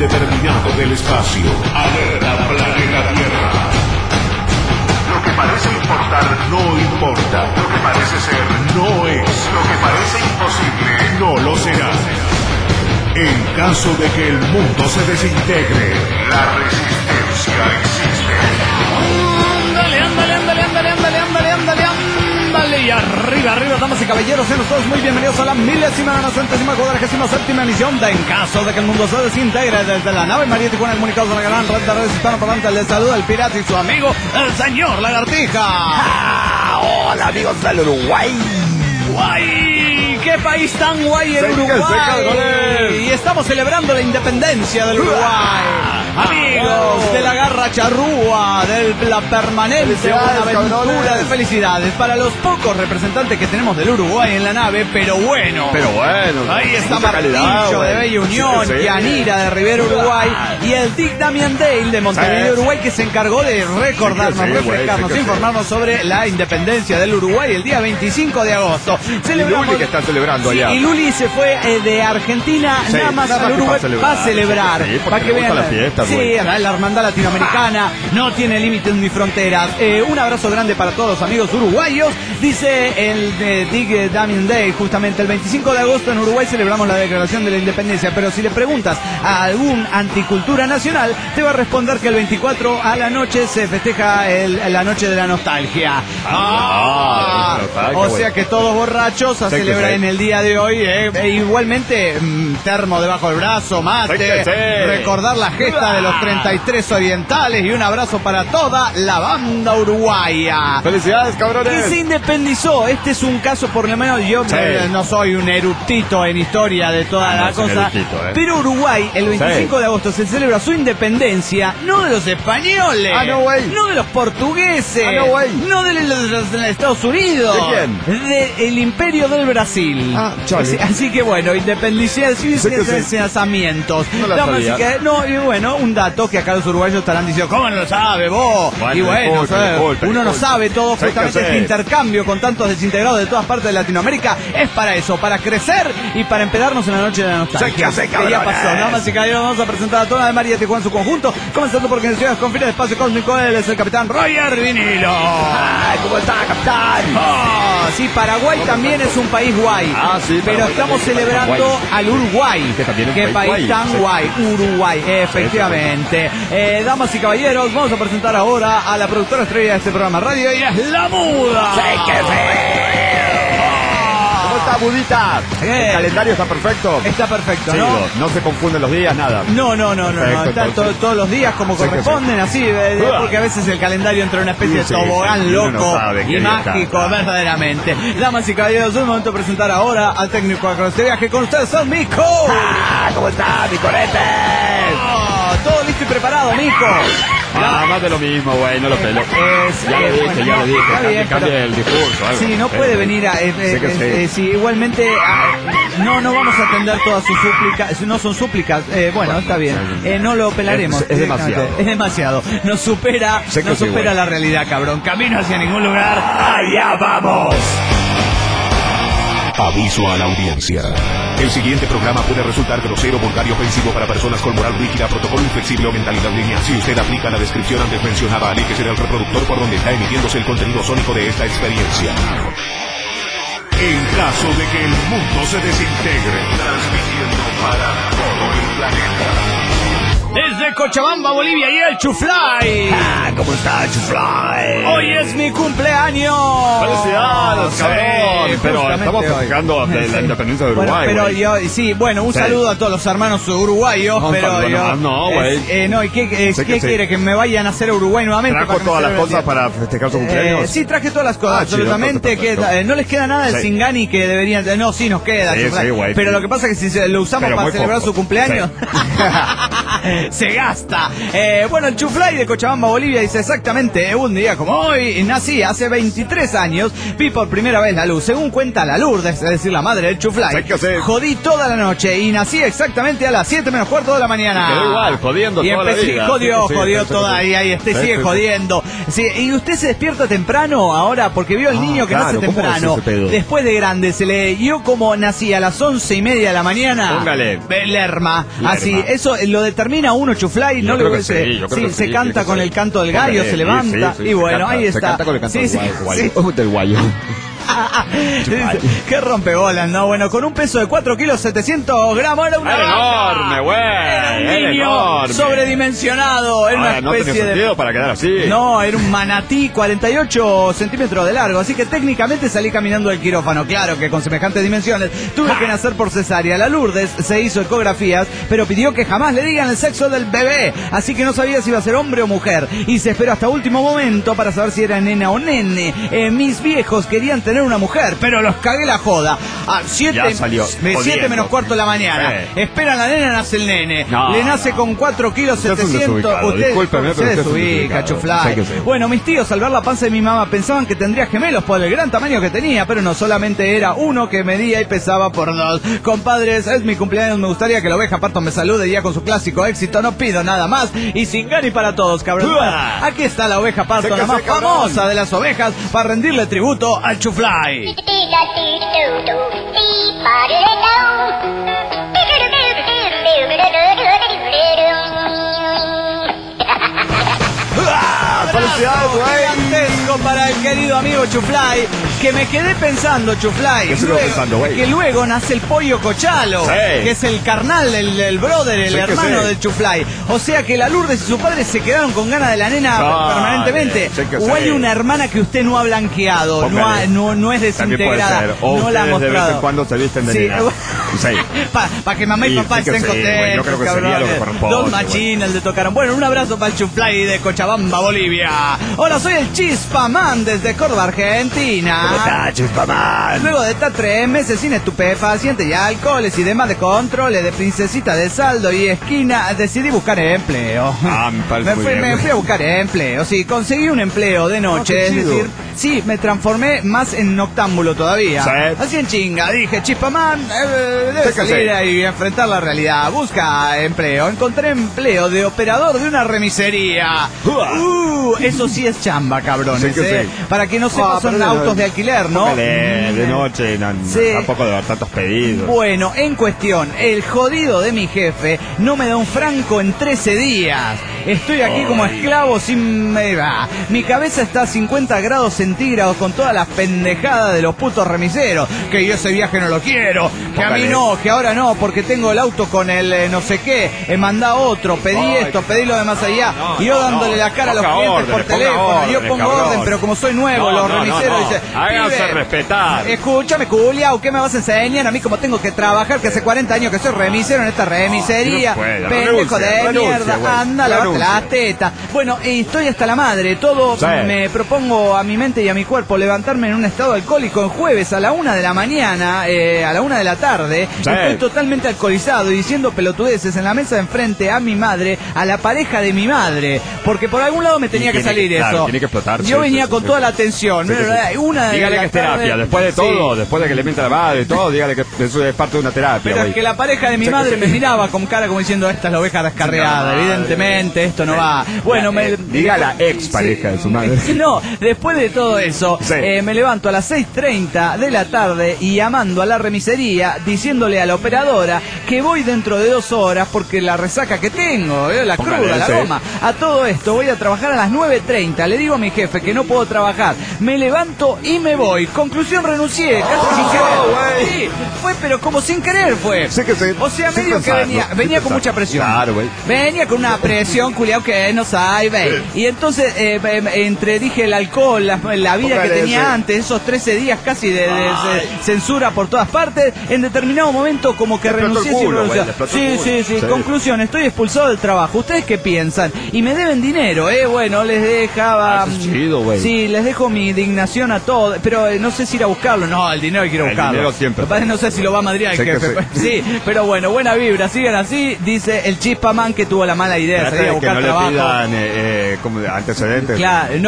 indeterminado del espacio. Alerta planeta Tierra. Lo que parece importar no importa. Lo que parece ser no es. Lo que parece imposible no lo será. En caso de que el mundo se desintegre, la resistencia existe. Ándale, y arriba, damas y caballeros, sean todos muy bienvenidos a la 1097ª emisión de En caso de que el mundo se desintegre, desde la nave María Tijuana, comunicados a la gran red de redes hispanoparlantes. Les saluda el pirata y su amigo, el señor Lagartija. Hola amigos del Uruguay. ¡Guay! ¡Qué país tan guay el Uruguay! Y estamos celebrando la independencia del Uruguay. Amigos de la garra charrúa, de la permanente Buenaventura, de felicidades para los pocos representantes que tenemos del Uruguay en la nave, pero bueno. Ahí está Martillo de Bella Unión, Yanira de Rivera Uruguay y el Dick Damian Dale de Montevideo Uruguay, que se encargó de recordarnos, refrescarnos, informarnos sobre la independencia del Uruguay el día 25 de agosto. Celebramos, Luli que está celebrando allá. Y Luli se fue de Argentina nada más al Uruguay para celebrar. Para que vean la fiesta. Sí, la hermandad latinoamericana no tiene límites ni fronteras. Un abrazo grande para todos los amigos uruguayos. Dice el Dick Damian Day, justamente el 25 de agosto en Uruguay celebramos la declaración de la independencia. Pero si le preguntas a algún anticultura nacional, te va a responder que el 24 a la noche se festeja la noche de la nostalgia. O sea que todos borrachos a celebrar en el día de hoy. Igualmente, termo debajo del brazo, mate, recordar la gesta de los 33 orientales y un abrazo para toda la banda uruguaya. ¡Felicidades, cabrones! Que se independizó. Este es un caso, por lo menos yo no soy un erudito en historia de toda la cosa, pero Uruguay el 25 de agosto se celebra su independencia, no de los españoles, no de los portugueses, no de los Estados Unidos, ¿de quién? Del Imperio del Brasil. Así que bueno, independenciamientos. Y bueno, un dato que acá los uruguayos estarán diciendo, ¿cómo no lo sabe vos? Y bueno, uno no sabe todo. Justamente este intercambio con tantos desintegrados de todas partes de Latinoamérica es para eso, para crecer y para empedarnos en la noche de la nostalgia. Que ya pasó, nada más y caballeros, vamos a presentar a toda la María Tijuana en su conjunto, comenzando por quien ciudades con fines de espacio cósmico. Él es el capitán Roger Vinilo. ¿Cómo está, capitán? Sí, Paraguay también es un país guay, pero estamos celebrando al Uruguay. ¿Qué país tan guay? Uruguay, efectivamente. Damas y caballeros, vamos a presentar ahora a la productora estrella de este programa radio, y es La Muda. ¿Cómo está, Budita? El calendario está perfecto. Está perfecto, sí, ¿no? No se confunden los días, nada. No. Están todos los días como corresponden, así, porque a veces el calendario entra en una especie de tobogán loco y mágico, verdaderamente. Damas y caballeros, es un momento de presentar ahora al técnico de Cross de Viaje. Con ustedes son Mico. ¿Cómo está, mi corete? Todo listo y preparado, Mico. Más de lo mismo, güey, no lo pelo. Ya lo dije, cambia el discurso. Algo. Sí, no puede venir a... sí, igualmente no vamos a atender todas sus súplicas, no son súplicas, bueno, está bien, no lo pelaremos. Es demasiado. Es demasiado, nos supera la realidad, cabrón. Camino hacia ningún lugar, allá vamos. Aviso a la audiencia. El siguiente programa puede resultar grosero, vulgar y ofensivo para personas con moral rígida, protocolo inflexible o mentalidad lineal. Si usted aplica la descripción antes mencionada, aléjese del reproductor por donde está emitiéndose el contenido sónico de esta experiencia. En caso de que el mundo se desintegre, transmitiendo para todo el planeta. Desde Cochabamba, Bolivia, y el Chuflay. ¿Cómo está, Chuflay? Hoy es mi cumpleaños. ¡Felicidades, cabrón! Pero estamos festejando la independencia de Uruguay. Un saludo a todos los hermanos uruguayos, ¿y qué quiere? ¿Que me vayan a hacer a Uruguay nuevamente? ¿Trajo todas las cosas para festejar su cumpleaños? Sí, traje todas las cosas, absolutamente. No les queda nada del Singani que deberían... No, sí nos queda. Pero lo que pasa es que si lo usamos para celebrar su cumpleaños... se gasta. El Chuflay de Cochabamba, Bolivia, dice exactamente un día como hoy nací, hace 23 años, vi por primera vez la luz. Según cuenta la Lourdes, es decir, la madre del Chuflay, jodí toda la noche y nací exactamente a las 7 menos cuarto de la mañana. Quedó igual, jodiendo toda la vida. Jodió toda, y sigue jodiendo. Sí, y usted se despierta temprano ahora, porque vio al niño que nace temprano. Después de grande, yo como nací a las 11:30 de la mañana. Póngale. Lerma. Así, eso lo determina termina uno Chuflay, no le se canta con el canto del gallo, se levanta y bueno, ahí está. Se canta con el canto del guayo. Qué rompebolas, ¿no? Bueno, con un peso de 4 kilos 700 gramos era una enorme, güey. Era un niño sobredimensionado. Era una especie no sentido para quedar así. No, era un manatí 48 centímetros de largo. Así que técnicamente salí caminando del quirófano. Claro que con semejantes dimensiones tuve que nacer por cesárea. La Lourdes se hizo ecografías, pero pidió que jamás le digan el sexo del bebé. Así que no sabía si iba a ser hombre o mujer. Y se esperó hasta último momento para saber si era nena o nene. Mis viejos querían tener una mujer, pero los cagué la joda. A 7 menos cuarto de la mañana. Esperan la nena, nace el nene. Le nace con 4 kilos 700. Usted ubica, Chuflay. Bueno, mis tíos al ver la panza de mi mamá pensaban que tendría gemelos por el gran tamaño que tenía, pero no, solamente era uno que medía y pesaba por 2. Compadres, es mi cumpleaños, me gustaría que la oveja Parton me salude ya con su clásico éxito, no pido nada más. Y sin gani para todos, cabrón. Aquí está la oveja Parton, la más famosa de las ovejas, para rendirle tributo al Chuflay. Gigantesco para el querido amigo Chuflay, que me quedé pensando, Chuflay, que luego nace el pollo Cochalo, que es el carnal, el brother, el hermano del Chuflay. O sea que la Lourdes y su padre se quedaron con ganas de la nena permanentemente. O hay una hermana que usted no ha blanqueado, no es desintegrada, no la ha mostrado. De vez en cuando se visten de nena. Para que mamá y papá estén contentos. Yo creo que sería lo que corresponde. Dos machines le tocaron. Bueno, un abrazo para el Chuflay de Cochabamba, Bolivia. Hola, soy el Chispaman desde Córdoba, Argentina. ¿Cómo está, Chispaman? Luego de estar 3 meses sin estupefacientes y alcoholes y demás de controles de princesita de saldo y esquina, decidí buscar empleo. Me fui a buscar empleo. Sí, conseguí un empleo de noche, es decir, sí, me transformé más en noctámbulo todavía. Así en chinga, dije, Chispaman, debe salir y enfrentar la realidad. Busca empleo. Encontré empleo de operador de una remisería. Eso sí es chamba, cabrones. Para que no sepan, son autos de alquiler, ¿no? De noche, tampoco de dar tantos pedidos. Bueno, en cuestión, el jodido de mi jefe no me da un franco en 13 días. Estoy aquí como esclavo sin... Mi cabeza está a 50 grados centígrados con todas las pendejadas de los putos remiseros. Que yo ese viaje no lo quiero. Que a mí no, que ahora no, porque tengo el auto con el no sé qué. Mandá otro, pedí esto, pedí lo de más allá. Y yo dándole la cara a los clientes por teléfono. Yo pongo orden, pero como soy nuevo, los remiseros dicen... Háganse respetar. Escúchame, Culiao, ¿qué me vas a enseñar a mí como tengo que trabajar? Que hace 40 años que soy remisero en esta remisería. Pendejo de mierda, anda, lavate las tetas. Bueno, estoy hasta la madre. Todo me propongo a mi mente y a mi cuerpo levantarme en un estado alcohólico en jueves a la 1 de la mañana, a la 1 de la tarde. Estoy totalmente alcoholizado y diciendo pelotudeces en la mesa de enfrente a mi madre, a la pareja de mi madre. Porque por algún lado me tenía que salir eso. Tiene que explotar. Yo venía con toda la atención. Dígale que es terapia. Después de todo, después de que le mienta la madre y todo, dígale que eso es parte de una terapia. Pero es que la pareja de mi madre me miraba con cara como diciendo, esta es la oveja descarriada. Evidentemente, esto no va. Bueno, diga la ex pareja de su madre. No, después de todo eso, me levanto a las 6:30 de la tarde y llamando a la remisería, diciéndole a la operadora que voy dentro de 2 horas porque la resaca que tengo, la cruda, la goma. A todo esto voy a trabajar a las 9:30. Le digo a mi jefe que no puedo trabajar. Me levanto y me voy. Conclusión, renuncié. Casi sin querer. Sí, fue, pero como sin querer fue. O sea, medio que venía con mucha presión. Claro, güey. Venía con una presión, culiao, que no sabe. Y entonces, dije el alcohol, la vida que tenía antes, esos 13 días casi de censura por todas partes, en determinado momento como que renuncié sin renunciar. Sí. Conclusión, estoy expulsado del trabajo. ¿Ustedes qué piensan? Y me deben dinero, bueno, les dejaba... Sí, les dejo mi indignación a todos, pero no sé si ir a buscarlo. No, el dinero hay que ir a buscarlo. El dinero siempre. No sé si lo va a madrear el jefe. Sí, pero bueno, buena vibra, sigan así, dice el Chispaman que tuvo la mala idea de salir a buscar trabajo. No le pidan como antecedentes. Claro, no.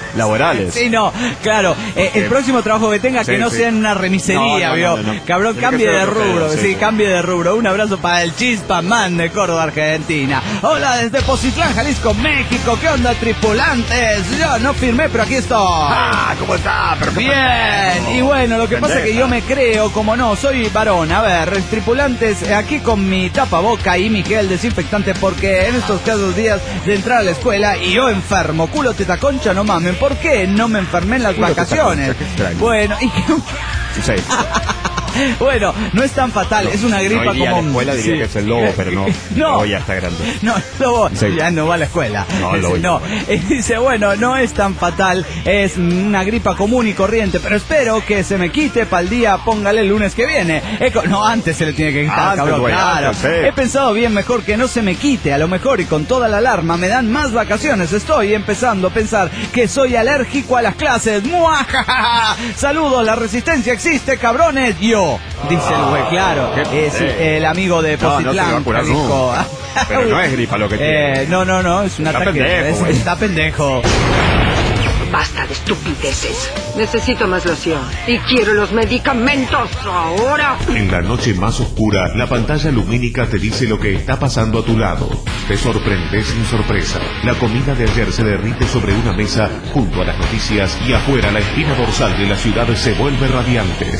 laborales. Sí, no, claro. El próximo trabajo que tenga, que no sea en una remisería, ¿vio? No. Cabrón, cambie de rubro. Sí, cambie de rubro. Un abrazo para el Chispa Man de Córdoba, Argentina. Hola, desde Pozitlán, Jalisco, México. ¿Qué onda, tripulantes? Yo no firmé, pero aquí estoy. ¿Cómo está? Bien. Y bueno, lo que pasa es que yo me creo, como no, soy varón. A ver, tripulantes, aquí con mi tapaboca y mi gel desinfectante, porque en estos casos días de entrar a la escuela y yo enfermo, culo, teta, concha, no mamen. ¿Por qué no me enfermé en las vacaciones? Bueno, y que... Sí. Bueno, no es tan fatal, es una gripa como... como... la escuela diría que es el lobo, pero no. No, ya está grande. No, el lobo ya no va a la escuela. No. Dice, bueno, no es tan fatal, es una gripa común y corriente, pero espero que se me quite para el día, póngale el lunes que viene. No, antes se le tiene que quitar, cabrón, claro. He pensado bien, mejor que no se me quite, a lo mejor y con toda la alarma me dan más vacaciones. Estoy empezando a pensar que soy alérgico a las clases. ¡Muajajaja! Saludos, la resistencia existe, cabrones. Yo, dice el güey, claro, es el amigo de Pozitlán, Jalisco. Pero no es gripa lo que tiene. No, es un ataque. Está pendejo. Basta de estupideces. Necesito más loción. Y quiero los medicamentos ahora. En la noche más oscura, la pantalla lumínica te dice lo que está pasando a tu lado. Te sorprendes sin sorpresa. La comida de ayer se derrite sobre una mesa junto a las noticias y afuera la espina dorsal de la ciudad se vuelve radiante.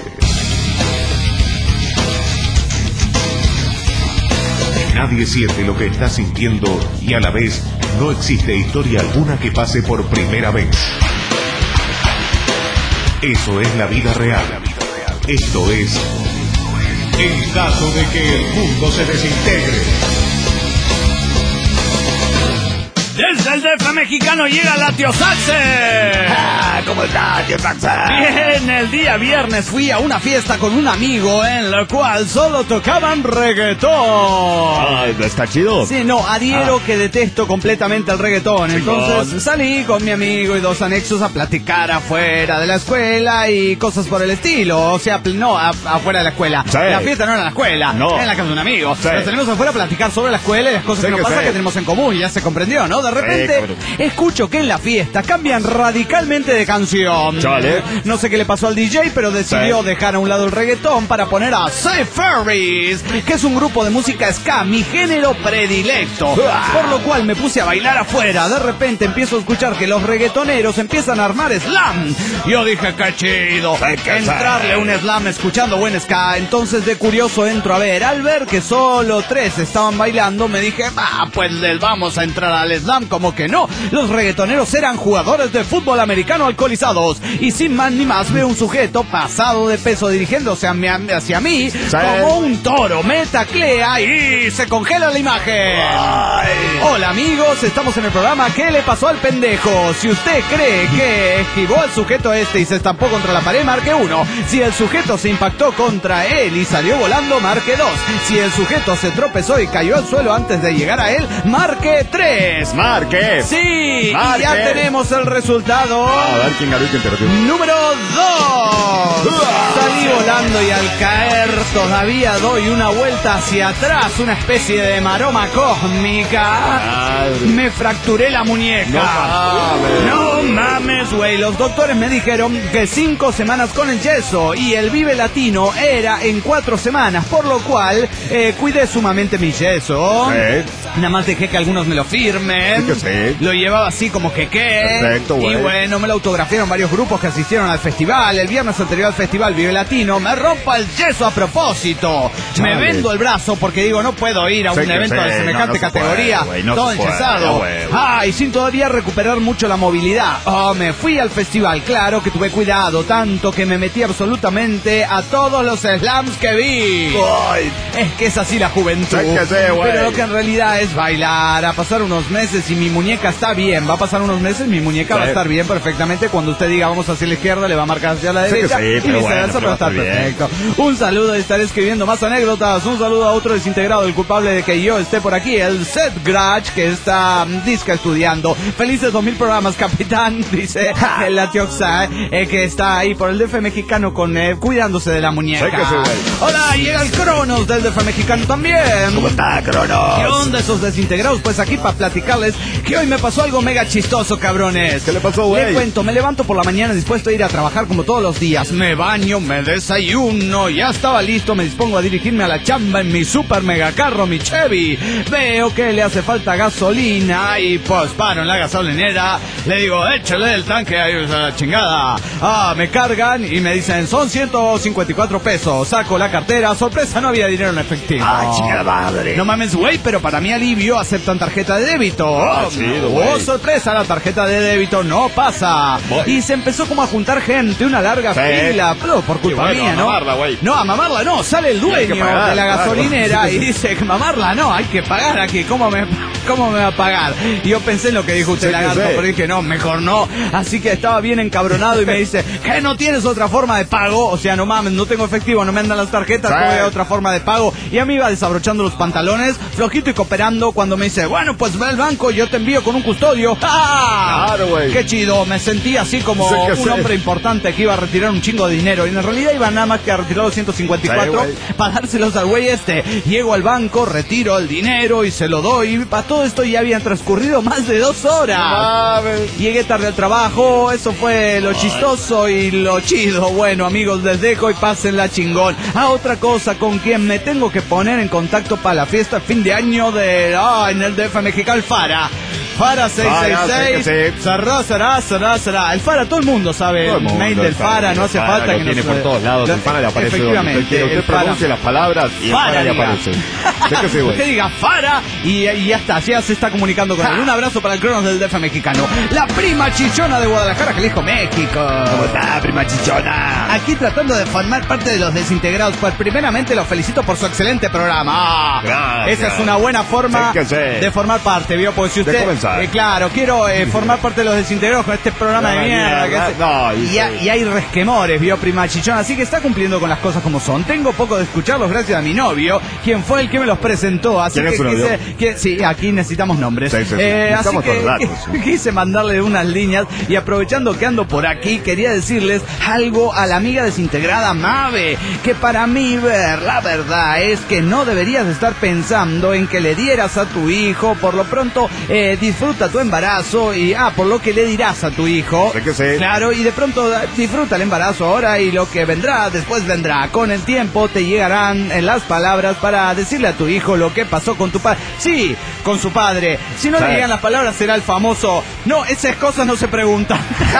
Nadie siente lo que está sintiendo y a la vez no existe historia alguna que pase por primera vez. Eso es la vida real. Esto es en caso de que el mundo se desintegre. Desde el DF mexicano llega la Tío Saxe. ¿Cómo está, Tío Saxe? Bien, el día viernes fui a una fiesta con un amigo en la cual solo tocaban reggaetón. ¿Está chido? Sí, no, adhiero que detesto completamente el reggaetón. Entonces salí con mi amigo y dos anexos a platicar afuera de la escuela y cosas por el estilo. O sea, no, afuera de la escuela. Sí. La fiesta no era en la escuela, era en la casa de un amigo. Sí. Nos salimos afuera a platicar sobre la escuela y las cosas que nos pasa que tenemos en común. Y ya se comprendió, ¿no? De repente escucho que en la fiesta cambian radicalmente de canción. Chale. No sé qué le pasó al DJ, pero decidió dejar a un lado el reggaetón para poner a Say Ferries, que es un grupo de música ska, mi género predilecto. Por lo cual me puse a bailar afuera. De repente empiezo a escuchar que los reggaetoneros empiezan a armar slam. Yo dije, qué chido entrarle un slam escuchando buen ska. Entonces de curioso entro a ver. Al ver que solo 3 estaban bailando, me dije, pues les vamos a entrar al slam. Como que no, los reggaetoneros eran jugadores de fútbol americano alcoholizados. Y sin más ni más veo un sujeto pasado de peso dirigiéndose hacia mí como un toro. Me taclea y se congela la imagen. Hola amigos, estamos en el programa ¿Qué le pasó al pendejo? Si usted cree que esquivó al sujeto y se estampó contra la pared, marque 1. Si el sujeto se impactó contra él y salió volando, marque 2. Si el sujeto se tropezó y cayó al suelo antes de llegar a él, marque 3. Marque. Sí, y ya tenemos el resultado. A ver quién ganó y quién perdió. Número 2. Salí volando y al caer todavía doy una vuelta hacia atrás, una especie de maroma cósmica. Me fracturé la muñeca. No mames, güey. Los doctores me dijeron que 5 semanas con el yeso y el Vive Latino era en 4 semanas, por lo cual cuidé sumamente mi yeso. Nada más dejé que algunos me lo firmen. Lo llevaba así como que perfecto, y bueno, me lo autografiaron varios grupos que asistieron al festival. El viernes anterior al festival Vive Latino me rompo el yeso a propósito. Me vendo el brazo porque digo, no puedo ir a un evento de semejante categoría todo enyesado. Y sin todavía recuperar mucho la movilidad. Me fui al festival, claro que tuve cuidado, tanto que me metí absolutamente a todos los slams que vi. Es que es así la juventud. Pero lo que en realidad es bailar, a pasar unos meses y mi muñeca está bien. Va a pasar unos meses, mi muñeca va a estar bien perfectamente. Cuando usted diga vamos hacia la izquierda, le va a marcar hacia la derecha y viceversa, pero está perfecto. Un saludo, estaré escribiendo más anécdotas. Un saludo a otro desintegrado, el culpable de que yo esté por aquí, el Seth Grant. Catch, que está disca estudiando. Felices 2000 programas, capitán, dice la Tioxa, que está ahí por el DF mexicano con cuidándose de la muñeca. Hola, llega el Cronos del DF mexicano también. ¿Cómo está, Cronos? ¿Qué onda esos desintegrados? Pues aquí para platicarles que hoy me pasó algo mega chistoso, cabrones. ¿Qué le pasó, güey? Le cuento, me levanto por la mañana dispuesto a ir a trabajar como todos los días. Me baño, me desayuno, ya estaba listo, me dispongo a dirigirme a la chamba en mi super mega carro, mi Chevy. Veo que le hace falta gasolina y pues paro en la gasolinera. Le digo, échale el tanque ahí a la chingada. Me cargan y me dicen, son 154 pesos. Saco la cartera, sorpresa, no había dinero en efectivo. Chingada madre. No mames, güey, pero para mi alivio aceptan tarjeta de débito. Chido, güey. Sorpresa, la tarjeta de débito no pasa. Y se empezó como a juntar gente, una larga fila, pero por culpa mía, ¿no? Mamarla, güey. No, a mamarla no, sale el dueño de la gasolinera y dice, mamarla no, hay que pagar aquí, ¿cómo me va a pagar? Y yo pensé en lo que dijo usted, lagarto, pero dije, no, mejor no. Así que estaba bien encabronado y me dice, ¿qué, no tienes otra forma de pago? O sea, no mames, no tengo efectivo, no me andan las tarjetas, no hay otra forma de pago. Y a mí iba desabrochando los pantalones, flojito y cooperando, cuando me dice, bueno, pues ve al banco, yo te envío con un custodio. Claro, güey. Qué chido, me sentí así como un hombre importante que iba a retirar un chingo de dinero. Y en realidad iba nada más que a retirar los 154 para dárselos al güey este. Llego al banco, retiro el dinero y se lo doy. Para todo esto ya habían transcurrido más de 2 horas. Llegué tarde al trabajo, eso fue lo chistoso y lo chido. Bueno, amigos, les dejo y pásenla chingón. Otra cosa, con quien me tengo que poner en contacto para la fiesta fin de año en el DF mexicano, Fara. Fara 666. Será. El Fara, todo el mundo sabe el mail del Fara, no hace falta que tiene por todos lados. El Fara le aparece donde usted pronuncia las palabras y el Fara le aparece. Usted diga Fara y ya está, ya se está comunicando con él. Un abrazo para el Cronos del DF mexicano. La prima chichona de Guadalajara, Jalisco, México. ¿Cómo está, prima chichona? Aquí tratando de formar parte de los desintegrados. Pues primeramente los felicito por su excelente programa. Gracias. Esa es una buena forma de formar parte, ¿vio? Porque si usted... claro, quiero formar parte de los desintegrados con este programa de mierda. Y hay resquemores, vio, prima chichona. Así que está cumpliendo con las cosas como son. Tengo poco de escucharlos gracias a mi novio, quien fue el que me los presentó. Así que sí, aquí necesitamos nombres. Así que quise mandarle unas líneas y aprovechando que ando por aquí, quería decirles algo a la amiga desintegrada Mabe, que para mí la verdad es que no deberías estar pensando en que le dieras a tu hijo. Por lo pronto, disfruta tu embarazo y por lo que le dirás a tu hijo. Claro, y de pronto disfruta el embarazo ahora y lo que vendrá, después vendrá. Con el tiempo te llegarán las palabras para decirle a tu hijo lo que pasó con tu padre. Sí, con su padre. Si no le llegan las palabras será el famoso, no, esas cosas no se preguntan.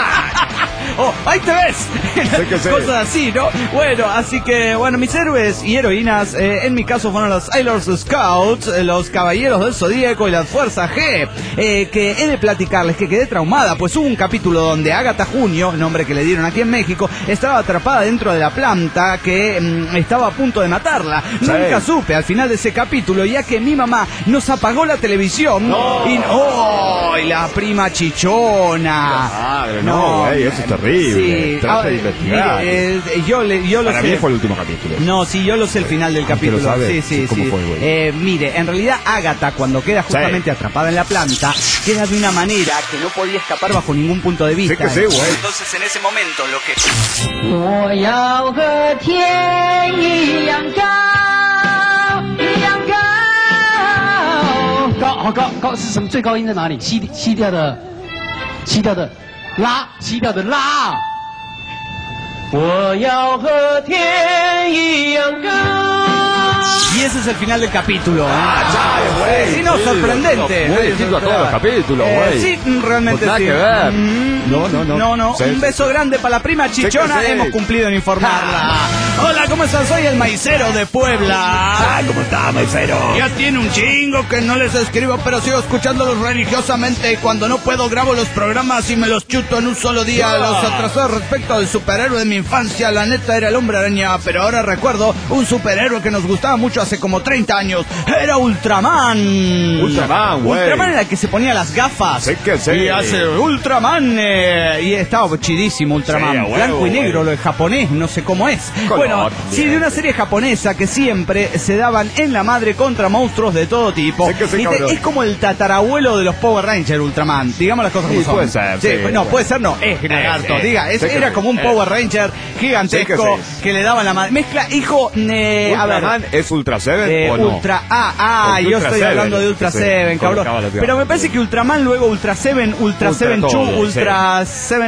Ahí te ves. Cosas así, ¿no? Bueno, así que, mis héroes y heroínas, en mi caso fueron los Sailor Scouts, los Caballeros del Zodíaco y la Fuerza G, que he de platicarles que quedé traumada, pues hubo un capítulo donde Agatha Junio, nombre que le dieron aquí en México, estaba atrapada dentro de la planta que estaba a punto de matarla. Nunca supe al final de ese capítulo, ya que mi mamá nos apagó la televisión y la prima chichona. Madre, no, güey, eso es terrible. Trata de investigar. Para mí fue el último capítulo. No, sí, yo lo sé el final del capítulo. Sí. ¿Cómo fue, güey? Mire, en realidad Agatha, cuando queda justamente atrapada en la planta, queda de una manera que no podía escapar bajo ningún punto de vista. Sí, güey. Entonces, en ese momento, lo que... 我要和天一样高，一样高。高是什么？最高音在哪里？西调的拉，西调的拉。我要和天一样高。 Y ese es el final del capítulo. Güey. Sí, no, sorprendente. Muy distinto a todos los capítulos, güey. Sí, realmente nada sí. que ver. No. Un beso grande para la prima chichona. Hemos cumplido en informarla. Hola, ¿cómo estás? Soy el maicero de Puebla. ¿Cómo está, maicero? Ya tiene un chingo que no les escribo, pero sigo escuchándolos religiosamente. Y cuando no puedo, grabo los programas y me los chuto en un solo día. Los atrasados respecto del superhéroe de mi infancia. La neta era el Hombre Araña, pero ahora recuerdo un superhéroe que nos gustaba mucho hace como 30 años, era Ultraman. Ultraman era el que se ponía las gafas. Sí que sí. Y hace Ultraman. Y estaba chidísimo Ultraman. Sí, blanco y negro, lo de japonés, no sé cómo es. Color, bueno, sí, de una serie japonesa que siempre se daban en la madre contra monstruos de todo tipo. Sí que sí, Es como el tatarabuelo de los Power Rangers, Ultraman. Digamos las cosas como son. Puede ser. Sí, no, puede ser, no. Es lagarto. Diga, era como un Power Ranger gigantesco que le daban la madre. Mezcla, hijo, Ultraman es Ultra 7 o no? Ultra yo Ultra estoy 7, hablando de Ultra 7, cabrón. Pero me parece que Ultraman, luego Ultra 7, Ultra 7 2, Ultra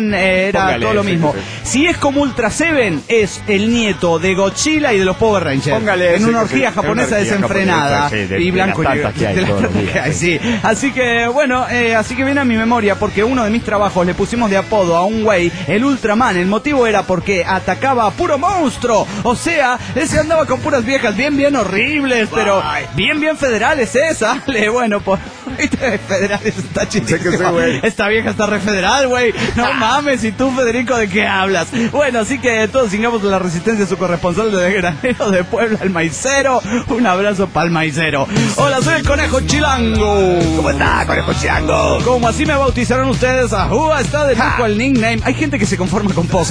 7 era Póngale, todo lo mismo. Sí. Si es como Ultra 7, es el nieto de Godzilla y de los Power Rangers. Póngale, en una orgía japonesa desenfrenada. Y blanco y negro. Sí. Así que, bueno, así que viene a mi memoria porque uno de mis trabajos le pusimos de apodo a un güey, el Ultraman. El motivo era porque atacaba a puro monstruo. O sea, ese andaba con puras viejas bien horribles, pero bien federales esa. Bueno, pues federales está chidísimo. Esta vieja está re federal, güey. No mames, y tú, Federico, ¿de qué hablas? Bueno, así que todos sigamos la resistencia de su corresponsal de Granero de Puebla, el maicero. Un abrazo para el maicero. Hola, soy el Conejo Chilango. ¿Cómo está, Conejo Chilango? Como así me bautizaron ustedes, está de lujo el nickname. Hay gente que se conforma con poco,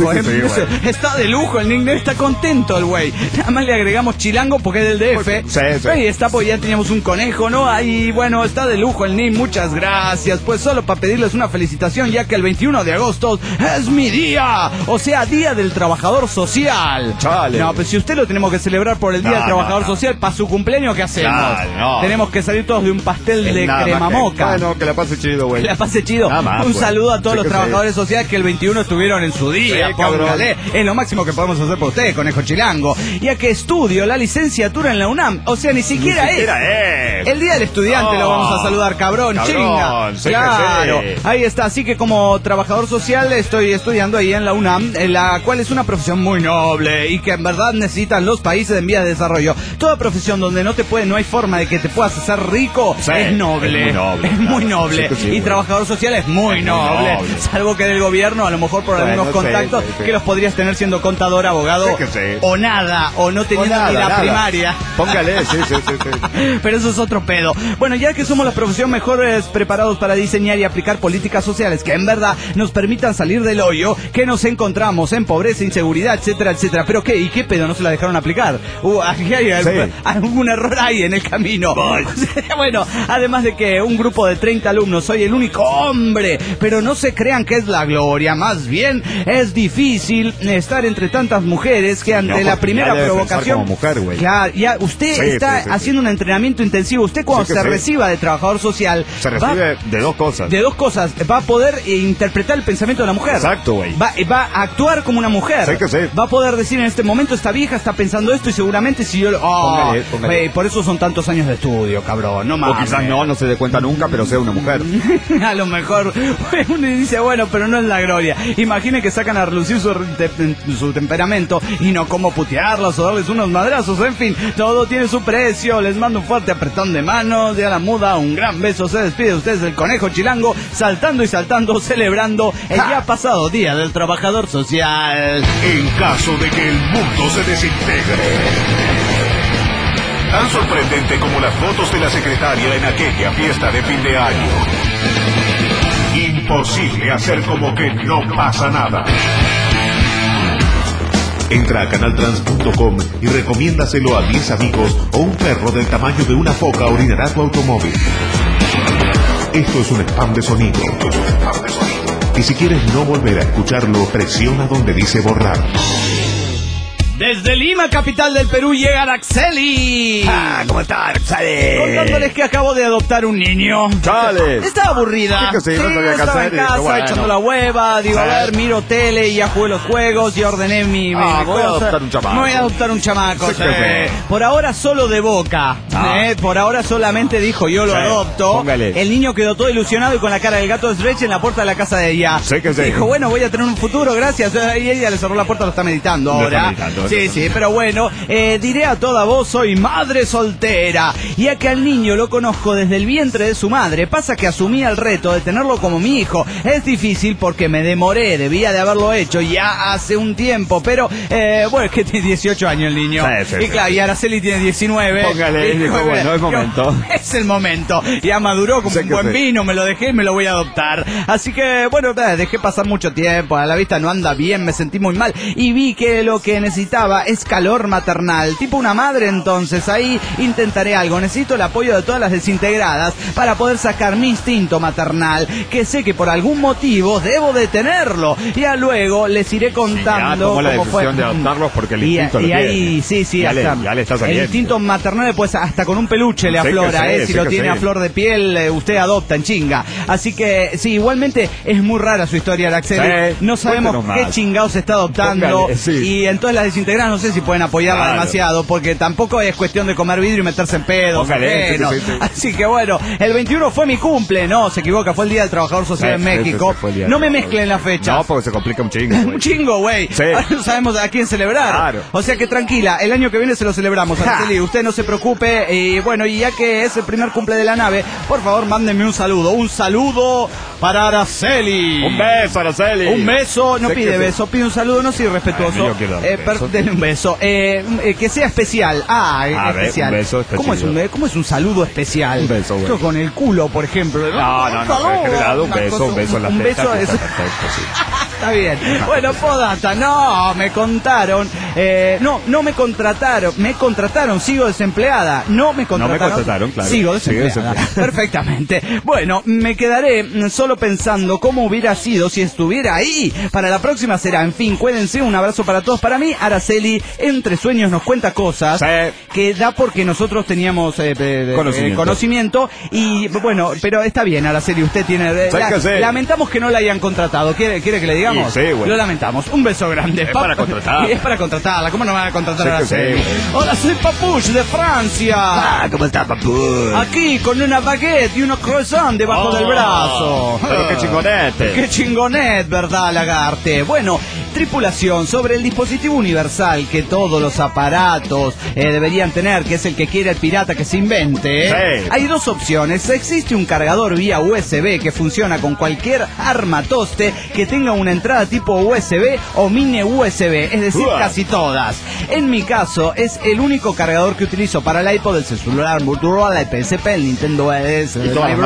está de lujo el nickname, está contento el güey. Nada más le agregamos Chilango porque es del DF. Sí. Y está, pues ya teníamos un conejo, ¿no? Ahí, bueno, está de lujo el nickname, muchas gracias. Pues solo para pedirles una felicitación, ya que el 21 de agosto es mi día. O sea, Día del Trabajador Social. Chale. No, pues si usted lo tenemos que celebrar por el Día del Trabajador Social, para su cumpleaños, ¿qué hacemos? Tenemos que salir todos de un pastel de crema moca. Bueno, que la pase chido, güey. Que la pase chido. Un saludo a todos los trabajadores sociales que el 21 estuvieron en su día. Póngale. Es lo máximo que podemos hacer por usted, Conejo Chilango. Ya que estudio la licenciatura en la UNAM. O sea, ni siquiera es. El Día del Estudiante lo vamos a saludar, cabrón. Chinga. Claro. Ahí está. Así que como trabajador social estoy estudiando ahí en la UNAM, la cual es una profesión muy noble y que en verdad necesitan los países en vías de desarrollo. Toda profesión donde no hay forma de que te puedas hacer rico es noble. Es muy noble. Y trabajador social es muy noble. Salvo que del gobierno, a lo mejor por algunos contactos que los podrías tener siendo contador, abogado o nada, o no teniendo ni la primaria. Póngale, sí. Pero eso es otro pedo. Bueno, ya que somos la profesión mejores preparados para diseñar y aplicar políticas sociales que en verdad nos permitan salir del hoyo que nos encontramos en pobreza, inseguridad, etcétera. Pero ¿qué? ¿Y qué pedo? ¿No se la dejaron aplicar? Hay algún error ahí en el camino. Bueno, además de que un grupo de 30 alumnos, soy el único hombre, pero no se crean que es la gloria, más bien es difícil estar entre tantas mujeres que ante la primera provocación, como mujer, güey. Claro, ya usted está haciendo un entrenamiento intensivo. Usted cuando se reciba de trabajador social se recibe de dos cosas. Va a poder interpretar el pensamiento de la mujer. Exacto, güey. Va a actuar como una mujer. Va a poder decir en este momento, esta vieja está pensando esto y seguramente si yo póngale. Por eso son tantos años de estudio, cabrón. No mames. O quizás no se dé cuenta nunca, pero sea una mujer. A lo mejor uno dice, bueno, pero no es la gloria. Imagine que sacan a relucir su temperamento y no cómo putearlos o darles unos madrazos. En fin, todo tiene su precio. Les mando un fuerte apretón de manos. De a la muda, un gran beso. Se despide de ustedes el Conejo Chilango, saltando y saltando, celebrando el ya pasado Día del Trabajador Social. En caso de que el mundo se desintegre. Tan sorprendente como las fotos de la secretaria en aquella fiesta de fin de año. Imposible hacer como que no pasa nada. Entra a canaltrans.com y recomiéndaselo a 10 amigos o un perro del tamaño de una foca orinará tu automóvil. Esto es un spam de sonido. Y si quieres no volver a escucharlo, presiona donde dice borrar. Desde Lima, capital del Perú, llega Araceli. ¿Cómo está, Araceli? Contándoles que acabo de adoptar un niño. Chale. Estaba aburrida. Estaba en casa, echando la hueva. Digo, a ver, miro tele y ya jugué los juegos. Y ordené mi voy a adoptar un chamaco. Me voy a adoptar un chamaco. Por ahora solo de boca. Por ahora solamente dijo, yo lo adopto. Póngale. El niño quedó todo ilusionado y con la cara del gato de Stretch en la puerta de la casa de ella. Dijo, bueno, voy a tener un futuro, gracias. Y ella le cerró la puerta, lo está meditando ahora. ¿no? Sí, pero bueno, diré a toda voz, soy madre soltera. Y a que al niño lo conozco desde el vientre de su madre. Pasa que asumí el reto de tenerlo como mi hijo. Es difícil porque me demoré, debía de haberlo hecho ya hace un tiempo. Pero, bueno, es que tiene 18 años el niño. Sí. Y claro, y Araceli tiene 19. Póngale, y dijo, bueno, es momento. Es el momento. Ya maduró como un buen vino, me lo dejé y me lo voy a adoptar. Así que, bueno, dejé pasar mucho tiempo. A la vista no anda bien, me sentí muy mal. Y vi que lo que necesitaba es calor maternal. Tipo una madre, entonces. Ahí intentaré algo. Necesito el apoyo de todas las desintegradas para poder sacar mi instinto maternal, que sé que por algún motivo debo de tenerlo. Ya luego les iré contando tomó la cómo fue. decisión de adoptarlos porque el instinto lo ahí, tiene. sí, ya hasta le está saliendo. el instinto maternal, pues hasta con un peluche le aflora, si lo tiene a flor de piel, usted adopta en chinga. Así que, sí, igualmente es muy rara su historia, Araceli. No sabemos qué chingados se está adoptando. Y entonces las desintegradas no sé si pueden apoyarla demasiado, porque tampoco es cuestión de comer vidrio y meterse en pedos. Así que bueno, el 21 fue mi cumple. No, se equivoca, fue el Día del Trabajador Social en México. No me mezclen la fecha. No, porque se complica un chingo. Un chingo, güey. Ahora no sabemos a quién celebrar. Claro. O sea que tranquila, el año que viene se lo celebramos, Araceli. Usted no se preocupe. Y bueno, y ya que es el primer cumple de la nave, por favor, mándenme un saludo. Un saludo para Araceli. Un beso, Araceli. Un beso, no pide beso, pide un saludo, no soy respetuoso. Denle un beso. Que sea especial. Especial. Un beso ¿Cómo es un saludo especial? Un beso, güey. Con el culo, por ejemplo. No, en general, un beso en la teta. Un beso, perfecto, sí. Está bien. Bueno, podata, no, me contaron. No me contrataron. Me contrataron, sigo desempleada. No me contrataron, claro. Sigo desempleada. Perfectamente. Bueno, me quedaré solo pensando cómo hubiera sido si estuviera ahí. Para la próxima será, en fin, cuídense. Un abrazo para todos. Para mí, Araceli, entre sueños nos cuenta cosas que da porque nosotros teníamos conocimiento. Y bueno, pero está bien, Araceli, usted tiene... lamentamos que no la hayan contratado. ¿Quiere que le digamos? Sí, bueno. Lo lamentamos. Un beso grande. Es para contratar. Es para contratarla. ¿Cómo no van a contratar a Araceli? Hola, soy Papuch de Francia. ¿Cómo está, Papuch? Aquí con una baguette y unos croissants debajo del brazo. Pero qué chingonete. Qué chingonet, ¿verdad, Lagarte? Bueno, tripulación, sobre el dispositivo universal que todos los aparatos deberían tener, que es el que quiere el pirata que se invente. Hay dos opciones. Existe un cargador vía USB que funciona con cualquier armatoste que tenga una entrada tipo USB o mini USB, es decir, casi todas. En mi caso, es el único cargador que utilizo para el iPod, el celular, Motorola, el PSP, el Nintendo DS,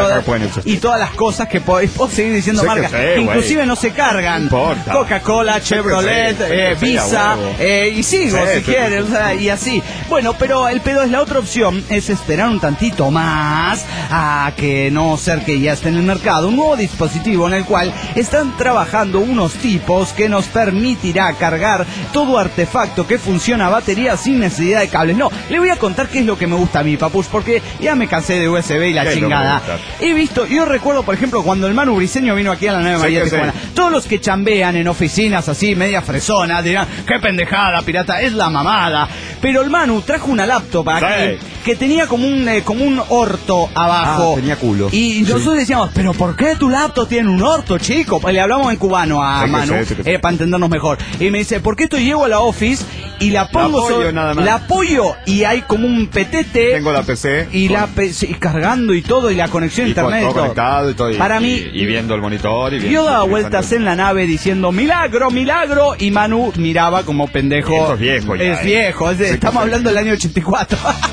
y todas las cosas que puedo seguir diciendo marcas, que inclusive no se cargan. Coca-Cola, Chevrolet, Visa, y sigo si quieren, y así. Bueno, pero el pedo es la otra opción, es esperar un tantito más a que no ser que ya esté en el mercado un nuevo dispositivo en el cual están trabajando unos tipos que nos permitirá cargar todo artefacto que funciona a batería sin necesidad de cables. No, le voy a contar qué es lo que me gusta a mí, Papuch, porque ya me cansé de USB y la chingada. He visto, yo recuerdo, por ejemplo, cuando el Manu Briseño vino aquí a la 9 María Tijuana, todos los que chambean en oficinas así, media fresona, dirán, qué pendejada, pirata, es la mamada. Pero el Manu trajo una laptop aquí que tenía como un orto abajo. Tenía culo. Y nosotros decíamos, pero ¿por qué tu laptop tiene un orto, chico? Le hablamos en cubano a Manu, para entendernos mejor. Y me dice, ¿por qué esto llego a la office y la pongo la apoyo y hay como un petete? Tengo la PC. Y la PC cargando y todo, y la conexión a internet. Todo conectado y todo. Para mí. Y viendo el monitor. Yo daba vueltas en la nave diciendo, milagro, milagro. Y Manu miraba como pendejo. Esto es viejo ya. Es viejo. Estamos hablando del año 84.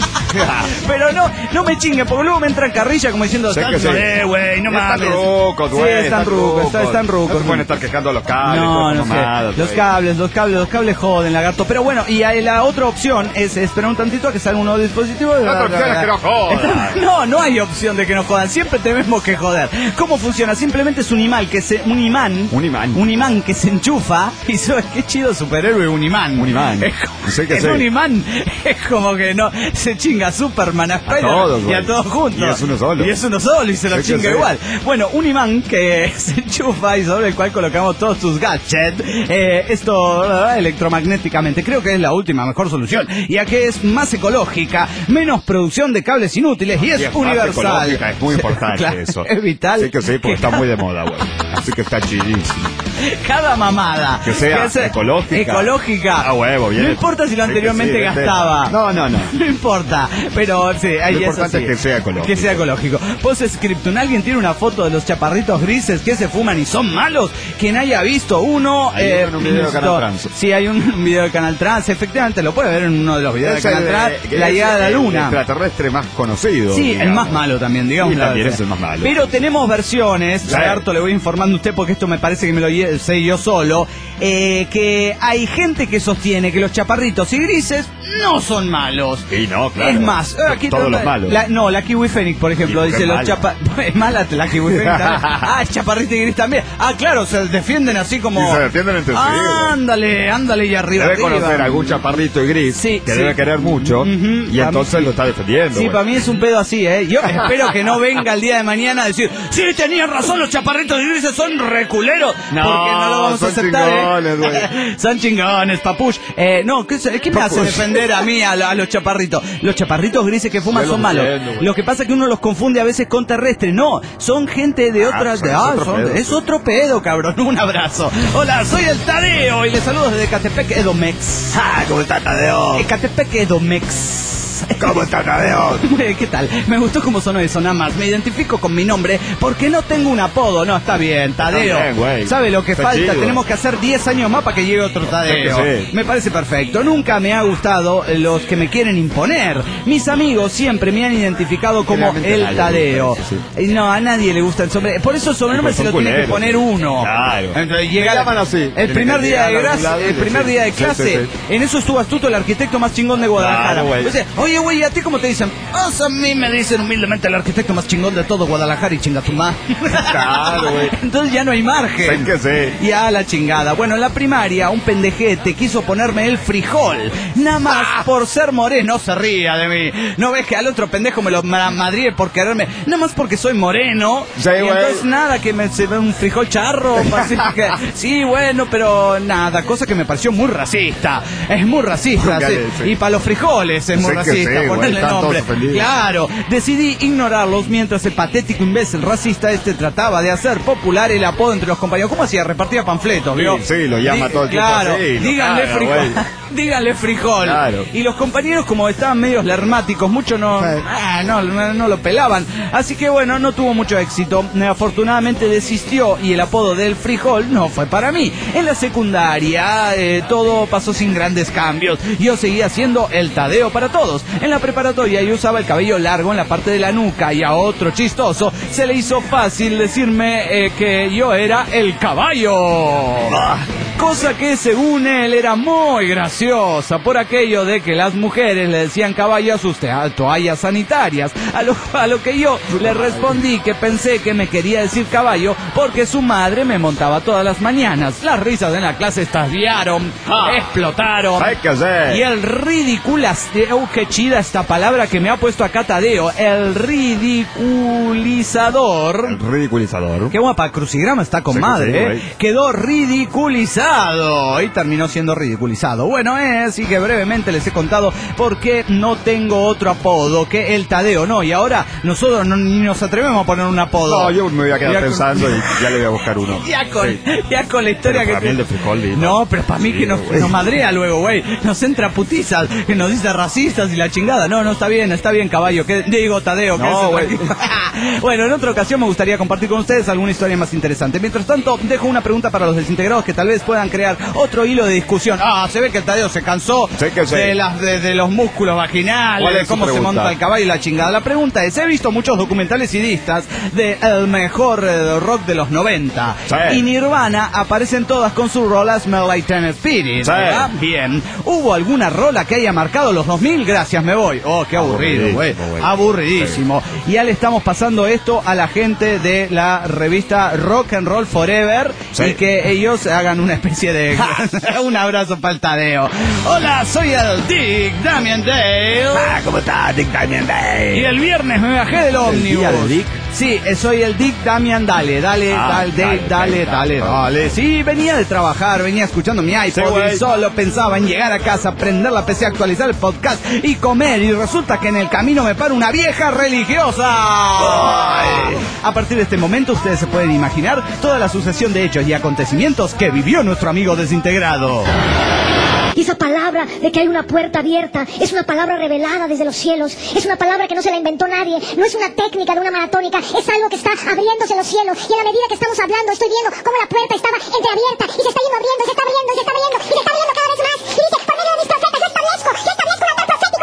Pero no me chinguen, porque luego me entran carrilla como diciendo, güey, no mames. Están rucos, güey. Sí, están rucos. No se pueden estar quejando los cables. No sé. Los cables joden, lagarto. Pero bueno, y la otra opción es esperar un tantito a que salga un nuevo dispositivo. La otra opción es que no jodan. No hay opción de que nos jodan. Siempre tenemos que joder. ¿Cómo funciona? Simplemente es un imán un imán que se enchufa. Y qué chido superhéroe, un imán. Es un imán. Es como que no se chinga a Superman, a Spider-Man y a todos juntos. Y es uno solo y se lo chinga igual. Bueno, un imán que se enchufa y sobre el cual colocamos todos tus gadgets. Esto electromagnéticamente. Creo que es la última mejor solución, ya que es más ecológica, menos producción de cables inútiles y es universal. Es muy importante eso. Es vital. Sí, porque está muy de moda, güey. Así que está chidísimo. cada mamada que sea ecológica. Ah, huevo, bien. No importa si lo anteriormente gastaba. No. No importa. Pero sí, ahí lo importante es que sea ecológico. Que sea ecológico. Postscriptum, ¿alguien tiene una foto de los chaparritos grises que se fuman y son malos? Quien haya visto uno. Hay un video de Canal Trans. Sí, hay un video de Canal Trans. Efectivamente, lo puede ver en uno de los videos de Canal Trans. La llegada de la luna. El extraterrestre más conocido. Sí, digamos. el más malo también, digamos. Y también es el más malo. Pero tenemos versiones. Lagarto, le voy informando a usted porque esto me parece que me lo sé yo solo. Que hay gente que sostiene que los chaparritos y grises no son malos. Y no, claro. Es más, aquí todos los malos. La Kiwi Fénix, por ejemplo, dice los chaparritos. Es mala la Kiwi Fénix también. Chaparrito y gris también. Claro, se defienden así como. Y se defienden entre sí. Ándale, y arriba. Debe conocer a algún chaparrito y gris que debe querer mucho y entonces lo está defendiendo. Sí, para mí es un pedo así, Yo espero que no venga el día de mañana a decir, sí, tenían razón, los chaparritos y grises son reculeros. No, porque no lo vamos a aceptar. Chingones, son chingones, papuch. ¿Qué me hace defender a mí, a los chaparritos? Los chaparritos grises que fuman son malos. Lo que pasa es que uno los confunde a veces con terrestres. No, son gente de otras. Es otro pedo, cabrón. Un abrazo. Hola, soy el Tadeo y les saludo desde Ecatepec, Edomex. ¿Cómo está, Tadeo? Ecatepec, Edomex. ¿Cómo está, Tadeo? ¿Qué tal? Me gustó cómo sonó eso, nada más. Me identifico con mi nombre porque no tengo un apodo. No, está bien, Tadeo. ¿Sabe lo que falta? Chido. Tenemos que hacer 10 años más para que llegue otro Tadeo. Sí. Me parece perfecto. Nunca me ha gustado los que me quieren imponer. Mis amigos siempre me han identificado como el Tadeo. Sí. No, a nadie le gusta el sobrenombre. Por eso el sobrenombre se lo tiene que poner uno. Claro. Entonces llega el primer día de clase. En eso estuvo astuto el arquitecto más chingón de Guadalajara. Oye, güey, ¿a ti cómo te dicen? A mí me dicen humildemente el arquitecto más chingón de todo Guadalajara y chinga tu ma. Claro, güey. Entonces ya no hay margen. Sí. Ya la chingada. Bueno, en la primaria un pendejete quiso ponerme el frijol. Nada más por ser moreno. No se ría de mí. ¿No ves que al otro pendejo me lo madríe por quererme? Nada más porque soy moreno. Sí, y entonces nada, que se ve un frijol charro. Sí, bueno, pero nada. Cosa que me pareció muy racista. Es muy racista. Sí. Y para los frijoles es muy racista. Ponerle nombre. Claro, decidí ignorarlos mientras el patético imbécil racista trataba de hacer popular el apodo entre los compañeros. ¿Cómo hacía? Repartía panfletos, ¿vio? Sí, lo llama todo el tiempo. Claro, díganle frijol. Díganle frijol. Claro. Y los compañeros, como estaban medios lermáticos, muchos no lo pelaban. Así que bueno, no tuvo mucho éxito. Afortunadamente desistió y el apodo del frijol no fue para mí. En la secundaria todo pasó sin grandes cambios. Yo seguía siendo el Tadeo para todos. En la preparatoria yo usaba el cabello largo en la parte de la nuca y a otro chistoso se le hizo fácil decirme que yo era el caballo. Cosa que según él era muy graciosa por aquello de que las mujeres le decían caballo a sus toallas sanitarias. A lo que yo le respondí que pensé que me quería decir caballo porque su madre me montaba todas las mañanas. Las risas en la clase estallaron, explotaron. Hay que hacer. Y el qué chida esta palabra que me ha puesto acá Tadeo. El ridiculizador. El ridiculizador. Qué guapa, crucigrama está con madre, Quedó ridiculizado y terminó siendo ridiculizado. Bueno, así que brevemente les he contado por qué no tengo otro apodo que el Tadeo, ¿no? Y ahora nosotros ni nos atrevemos a poner un apodo. No, yo me voy a quedar pensando y ya le voy a buscar uno. Ya con la historia pero que... el de frijol, no, pero para mí que nos madrea luego, güey. Nos entra putizas, que nos dice racistas y la chingada. No, está bien, caballo. Digo, Tadeo. No, güey. Bueno, en otra ocasión me gustaría compartir con ustedes alguna historia más interesante. Mientras tanto, dejo una pregunta para los desintegrados que tal vez puedan crear otro hilo de discusión. Se ve que el Tadeo se cansó de los músculos vaginales, de cómo se monta el caballo y la chingada. La pregunta es, he visto muchos documentales y listas de el mejor rock de los 90. Y Nirvana aparecen todas con su rola Smell Like Teen Spirit, ¿verdad? Bien. ¿Hubo alguna rola que haya marcado los 2000? Gracias, me voy. Qué aburrido, güey. Aburridísimo. Y ya le estamos pasando esto a la gente de la revista Rock and Roll Forever y que ellos hagan una especie de... un abrazo para el Tadeo. Hola, soy el Dick Damien Dale. ¿Cómo está, Dick Damien Dale? Y el viernes me bajé del ómnibus. ¿El día de Dick? Sí, soy el Dick Damian, dale. Sí, venía de trabajar, venía escuchando mi iPod y solo pensaba en llegar a casa, prender la PC, actualizar el podcast y comer, y resulta que en el camino me para una vieja religiosa. A partir de este momento ustedes se pueden imaginar toda la sucesión de hechos y acontecimientos que vivió nuestro amigo desintegrado. Y esa palabra de que hay una puerta abierta es una palabra revelada desde los cielos. Es una palabra que no se la inventó nadie. No es una técnica de una maratónica. Es algo que está abriéndose los cielos. Y a la medida que estamos hablando, estoy viendo cómo la puerta estaba entreabierta y se está yendo abriendo, y se está abriendo, y se está abriendo, y se está abriendo cada vez más. Y dice, por medio de mis profetas, yo establezco un altar profético.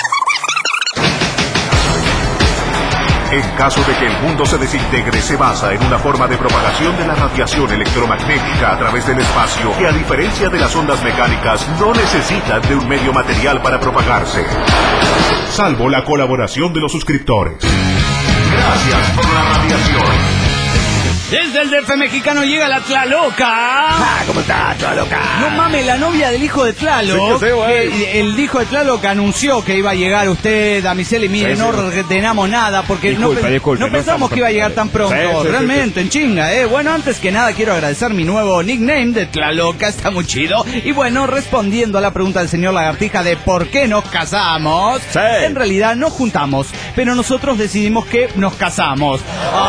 En caso de que el mundo se desintegre, se basa en una forma de propagación de la radiación electromagnética a través del espacio que, a diferencia de las ondas mecánicas, no necesitan de un medio material para propagarse. Salvo la colaboración de los suscriptores. Gracias por la radiación. Desde el DF mexicano llega la Tlaloca. ¿Cómo está, Tlaloca? No mames, la novia del hijo de Tlaloc. Sí, el hijo de Tlaloc anunció que iba a llegar usted, damisela, y mire, no ordenamos nada porque no pensamos que iba a llegar tan pronto. Realmente, en chinga, Bueno, antes que nada quiero agradecer mi nuevo nickname de Tlaloca, está muy chido. Y bueno, respondiendo a la pregunta del señor Lagartija de por qué nos casamos, en realidad nos juntamos, pero nosotros decidimos que nos casamos.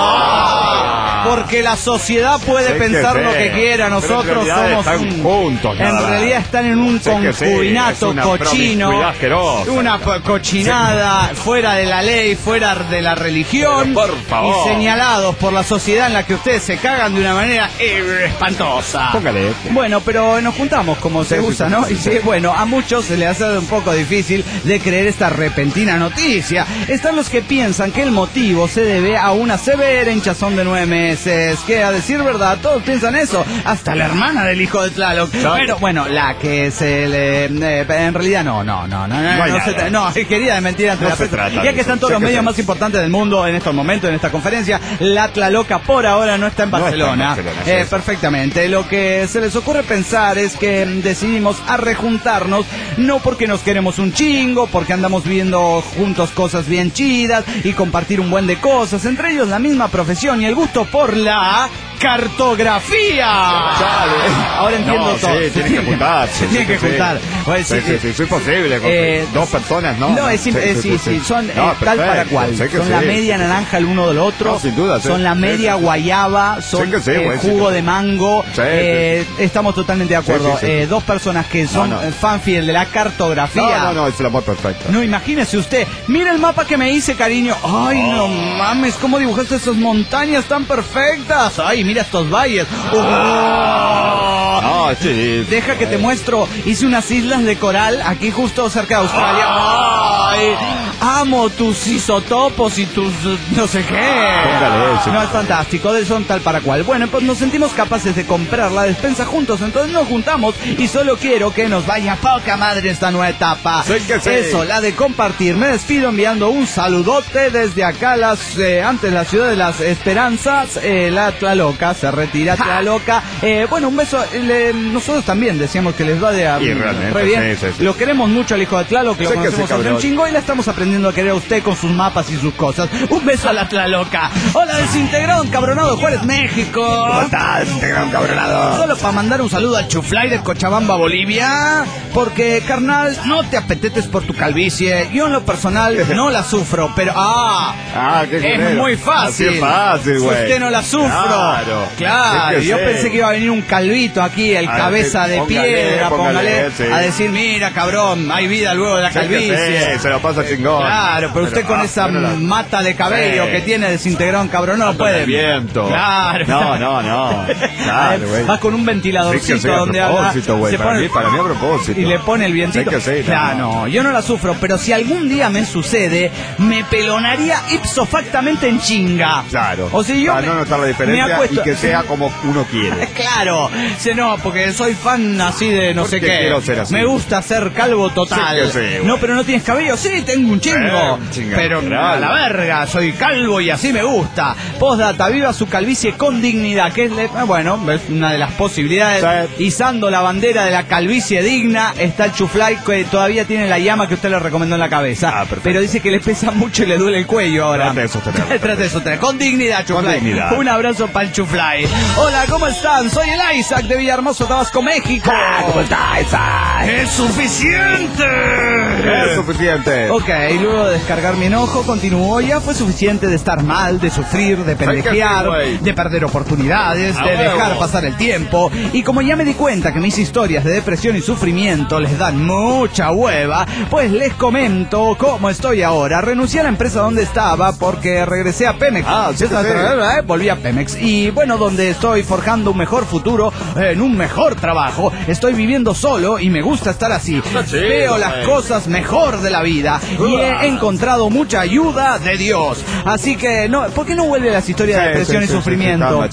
Porque la sociedad puede pensar lo que quiera, nosotros somos juntos. En realidad están en un concubinato cochino, una cochinada fuera de la ley, fuera de la religión, y señalados por la sociedad en la que ustedes se cagan de una manera espantosa. Póngale. Bueno, pero nos juntamos como se usa, ¿no? Y sí, bueno, a muchos se les hace un poco difícil de creer esta repentina noticia. Están los que piensan que el motivo se debe a una severa hinchazón de 9 meses. Que a decir verdad, todos piensan eso, hasta la hermana del hijo de Tlaloc. Pero bueno, la que se le... en realidad no, quería de mentira entre ya que están todos los medios más importantes del mundo en estos momentos, en esta conferencia, la Tlaloca por ahora no está en Barcelona. Perfectamente. Lo que se les ocurre pensar es que decidimos arrejuntarnos, no porque nos queremos un chingo, porque andamos viviendo juntos cosas bien chidas y compartir un buen de cosas, entre ellos la misma profesión y el gusto por la cartografía. Ahora entiendo todo. Sí, tienen que juntarse. Tienen que juntar. Sí, es posible. Con dos personas, ¿no? No, son tal para cual. Son la media naranja el uno del otro. Sin duda. Son la media guayaba. Son jugo de mango. Estamos totalmente de acuerdo. Dos personas que son fan fiel de la cartografía. No, es el amor perfecto. No, imagínese usted. Mira el mapa que me hice, cariño. Ay, no mames, ¿cómo dibujaste esas montañas tan perfectas? Ay, mira estos valles. Deja que te muestro. Hice unas islas de coral aquí justo cerca de Australia. Ay, amo tus isotopos y tus no sé qué. No, es fantástico, son tal para cual. Bueno, pues nos sentimos capaces de comprar la despensa juntos, entonces nos juntamos y solo quiero que nos vaya poca madre esta nueva etapa. Eso, la de compartir. Me despido enviando un saludote desde acá, antes la ciudad de las esperanzas, la Tlaloca, se retira Tlaloca. Bueno, un beso. Nosotros también decíamos que les va de re bien. Lo queremos mucho al hijo de Tlaloc, lo conocemos hace un chingo y la estamos aprendiendo a querer a usted con sus mapas y sus cosas. Un beso a la Tlaloca. Hola, desintegrado encabronado de Juárez, México. ¿Cómo estás, desintegrado encabronado? Solo para mandar un saludo al Chuflay de Cochabamba, Bolivia, porque, carnal, no te apetetes por tu calvicie. Yo en lo personal no la sufro, pero es muy fácil. Así es fácil, güey. Usted no la sufro. Claro. Yo pensé que iba a venir un calvito aquí, el cabeza de piedra, póngale a decir, mira, cabrón, hay vida luego de la calvicie. Se lo pasa chingón. Claro, pero usted con esa mata de cabello que tiene desintegrado en cabrón no lo puede. Viento. Claro. No. Claro, güey. Va con un ventiladorcito donde habla. Para mí a propósito. Y le pone el vientito. Claro, no, yo no la sufro, pero si algún día me sucede, me pelonaría ipso factamente en chinga. Claro. O sea, yo no notar la diferencia y que sea como uno quiere. Claro. No, porque soy fan así de no sé qué. Quiero ser así. Me gusta ser calvo total. No, pero no tienes cabello. Sí, tengo un chingo. Pero a la verga, soy calvo y así me gusta. Postdata, viva su calvicie con dignidad. Que es bueno, es una de las posibilidades. Sí. Izando la bandera de la calvicie digna está el Chuflay, que todavía tiene la llama que usted le recomendó en la cabeza. Pero dice que le pesa mucho y le duele el cuello ahora. Trate de sostener. Con dignidad, Chuflay. Con dignidad. Un abrazo para el Chuflay. Hola, ¿cómo están? Soy el Isaac de Villahermosa, Tabasco, México. ¿Cómo está, Isaac? ¡Es suficiente! Es suficiente. Ok, luego de descargar mi enojo, continuó. Ya fue suficiente de estar mal, de sufrir, de pendejear, de perder oportunidades, de dejar pasar el tiempo. Y como ya me di cuenta que mis historias de depresión y sufrimiento les dan mucha hueva, pues les comento cómo estoy ahora. Renuncié a la empresa donde estaba porque regresé a Pemex. Volví a Pemex. Y bueno, donde estoy forjando un mejor futuro, en un mejor trabajo. Estoy viviendo solo y me gusta estar así. Veo las cosas mejor de la vida y he encontrado mucha ayuda de Dios. Así que, no, ¿por qué no vuelve a las historias de depresión y sufrimiento?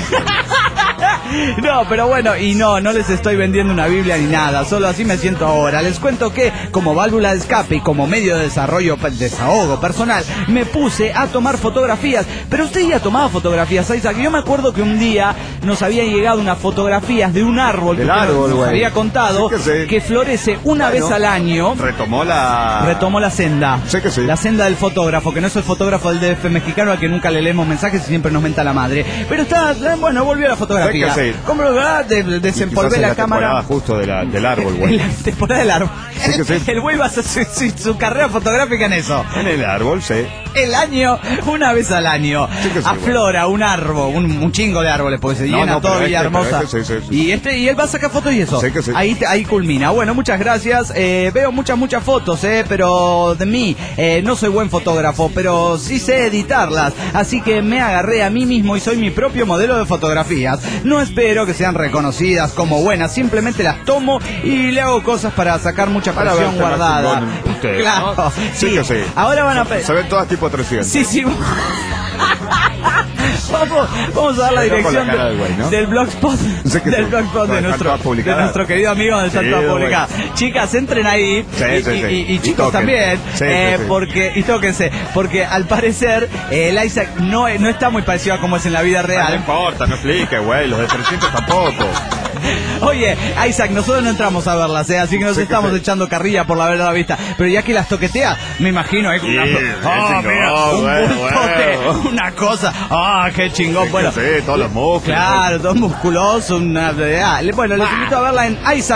No, pero bueno, y no les estoy vendiendo una Biblia ni nada, solo así me siento ahora. Les cuento que como válvula de escape y como medio de desahogo personal, me puse a tomar fotografías. Pero usted ya tomaba fotografías, Isaac. Yo me acuerdo que un día nos habían llegado unas fotografías de un árbol que nos había contado que florece una vez al año. Retomó la senda. Sé que sí. La senda del fotógrafo, que no es el fotógrafo del DF mexicano al que nunca le leemos mensajes y siempre nos menta la madre. Pero está, bueno, volvió a la fotografía. ¿Cómo lo va? Desempolvé la cámara. Justo del árbol, güey. La temporada del árbol. El güey va a hacer su carrera fotográfica en eso. En el árbol, sí. El año, una vez al año, aflora un árbol, un chingo de árboles, porque se llena todo Villahermosa. Y él va a sacar fotos y eso. Ahí culmina. Bueno, muchas gracias. Veo muchas fotos, pero de mí. No soy buen fotógrafo, pero sí sé editarlas. Así que me agarré a mí mismo y soy mi propio modelo de fotografías. No espero que sean reconocidas como buenas, simplemente las tomo y le hago cosas para sacar mucha presión guardada. Claro, ¿no? Sí. Ahora van a... Se ven todas tipo 300. Sí. Vamos a dar la dirección del blogspot de nuestro querido amigo donde está toda publicada. Chicas, entren ahí y chicos también, y tóquense, porque al parecer el Isaac no está muy parecido a como es en la vida real. No importa, no explique, güey, los de 300 tampoco. Oye, Isaac, nosotros no entramos a verlas, así que nos estamos echando carrilla por la verdad a la vista. Pero ya que las toquetea, me imagino, mira, un bultote, una cosa. Qué chingón. Bueno, todos los músculos. Claro, todo musculoso. Bueno, les invito a verla en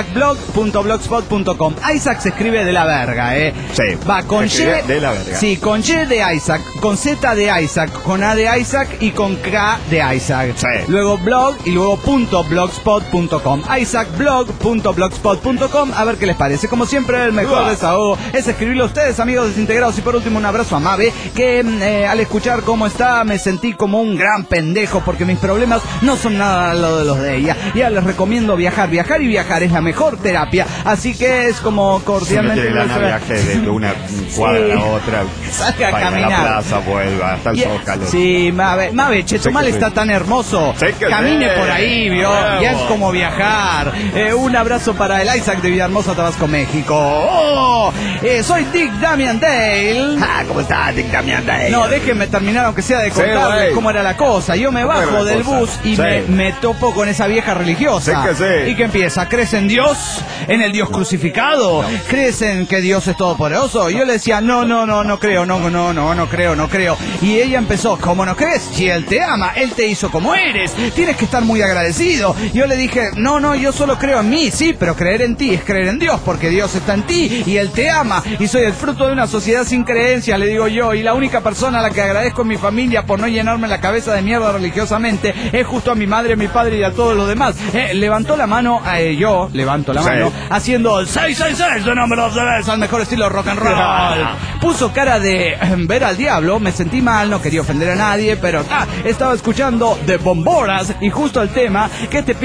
isaacblog.blogspot.com. Isaac se escribe de la verga, Sí. Va con Y de la verga. Sí, con Y de Isaac, con Z de Isaac, con A de Isaac y con K de Isaac. Sí. Luego blog y luego .blogspot.com. isaacblog.blogspot.com. A ver qué les parece. Como siempre, el mejor desahogo es escribirlo a ustedes, amigos desintegrados. Y por último, un abrazo a Mabe, que al escuchar cómo está, me sentí como un gran pendejo, porque mis problemas no son nada lo de los de ella. Ya les recomiendo viajar es la mejor terapia. Así que es como cordialmente. Viaje de una cuadra a otra. Salga a caminar. A la plaza, vuelva hasta el Zócalo. Sí, Mabe, Chetumal está tan hermoso. Camine por ahí, vio. Ya es como viajar. Un abrazo para el Isaac de Villahermosa, Tabasco, México. Soy Dick Damian Dale. ¿Cómo está Dick Damian Dale? No, déjenme terminar, aunque sea de contarles cómo era la cosa. Yo me bajo del bus y me topo con esa vieja religiosa. ¿Y qué empieza? ¿Crees en Dios? ¿En el Dios crucificado? ¿Crees en que Dios es todopoderoso? Y yo le decía, no creo, no creo. Y ella empezó, ¿cómo no crees? Si Él te ama, Él te hizo como eres. Tienes que estar muy agradecido. Yo le dije, no, yo solo creo en mí, sí, pero creer en ti es creer en Dios, porque Dios está en ti y Él te ama. Y soy el fruto de una sociedad sin creencias, le digo yo. Y la única persona a la que agradezco en mi familia por no llenarme la cabeza de mierda religiosamente es justo a mi madre, a mi padre y a todos los demás. Levantó la mano, yo levanto la mano, haciendo el 666 de number of the best, al mejor estilo rock and roll. Puso cara de ver al diablo, me sentí mal, no quería ofender a nadie, pero estaba escuchando The Bomboras y justo el tema que te pinta pa'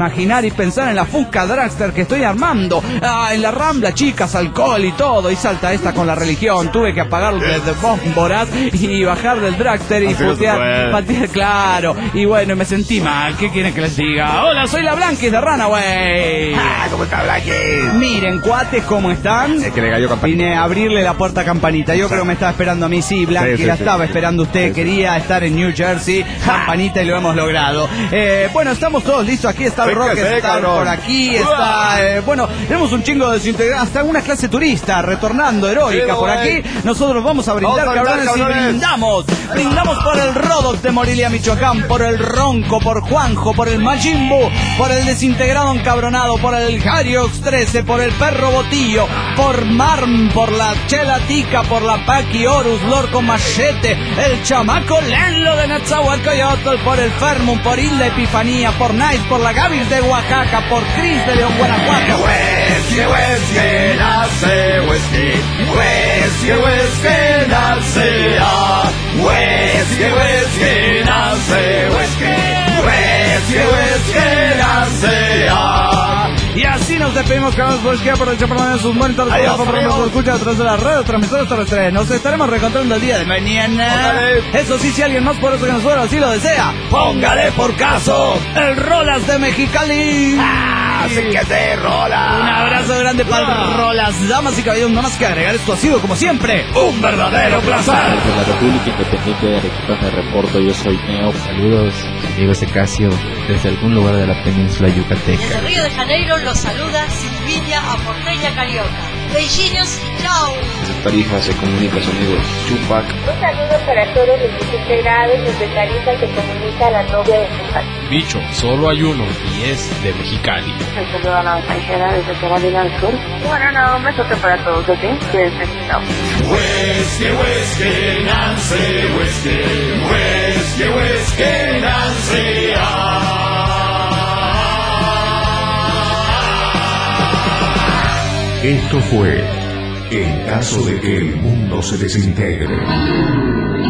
imaginar y pensar en la Fusca Dragster que estoy armando. En la Rambla, chicas, alcohol y todo. Y salta esta con la religión. Tuve que apagar desde Bómboras y bajar del Dragster y patear, claro. Y bueno, me sentí mal. ¿Qué quieren que les diga? Hola, soy la Blanquis de Runaway. ¿Cómo está Blanquis? Miren, cuates, ¿cómo están? Es que le cayó campanita. Vine a abrirle la puerta a Campanita. Yo creo que me estaba esperando a mí. Sí, Blanquis, la estaba esperando usted. Quería estar en New Jersey. Campanita, y lo hemos logrado. Bueno, estamos todos listos. Aquí está el Rock, está por aquí, está... bueno, tenemos un chingo de desintegrados, hasta una clase turista retornando heroica por aquí. Nosotros vamos a brindar, cabrones, y brindamos. Brindamos por el Rodox de Morelia, Michoacán, por el Ronco, por Juanjo, por el Majimbu, por el desintegrado encabronado, por el Hariox 13, por el Perro Botillo, por Marm, por la Chela Tica, por la Paqui Horus, Lorco Machete, el Chamaco Lenlo de Netzahualcoyotl, por el Fermum, por Isla Epifanía, por Nice, por la Gavis de Oaxaca, por Cris de León, Guanajuato. Whisky, nace whisky, nace whisky, nace whisky, nace. Y así nos despedimos, canales por izquierda, por derecha, por la sus monitores, por nos escucha a través de las redes, transmisores terrestres. Nos estaremos reencontrando el día de mañana. Eso sí, si alguien más poderoso que nosotros así lo desea, póngale por caso el Rolas de Mexicali. Así que te Rolas. Un abrazo grande para el Rolas. Damas y caballeros, nada más que agregar, esto ha sido como siempre un verdadero placer. Desde la República Independiente de Arequipa me reporto, yo soy Neo. Saludos, amigos de Casio, desde algún lugar de la península yucateca. Desde Río de Janeiro los saluda Silvina Aporteña Carioca. Beijinhos y chao. Desde Tarija se comunica su amigo Chupac. Un saludo para todos los desintegrados. Desde Tarija se comunica la novia de Chupac. Bicho, solo hay uno y es de Mexicali. Un saludo a la extranjera desde Carolina del Sur. Bueno, no, un besote para todos, ¿ok? Cuídense, chao. Whisky, Nancy, whisky, Nancy. Esto fue En caso de que el mundo se desintegre.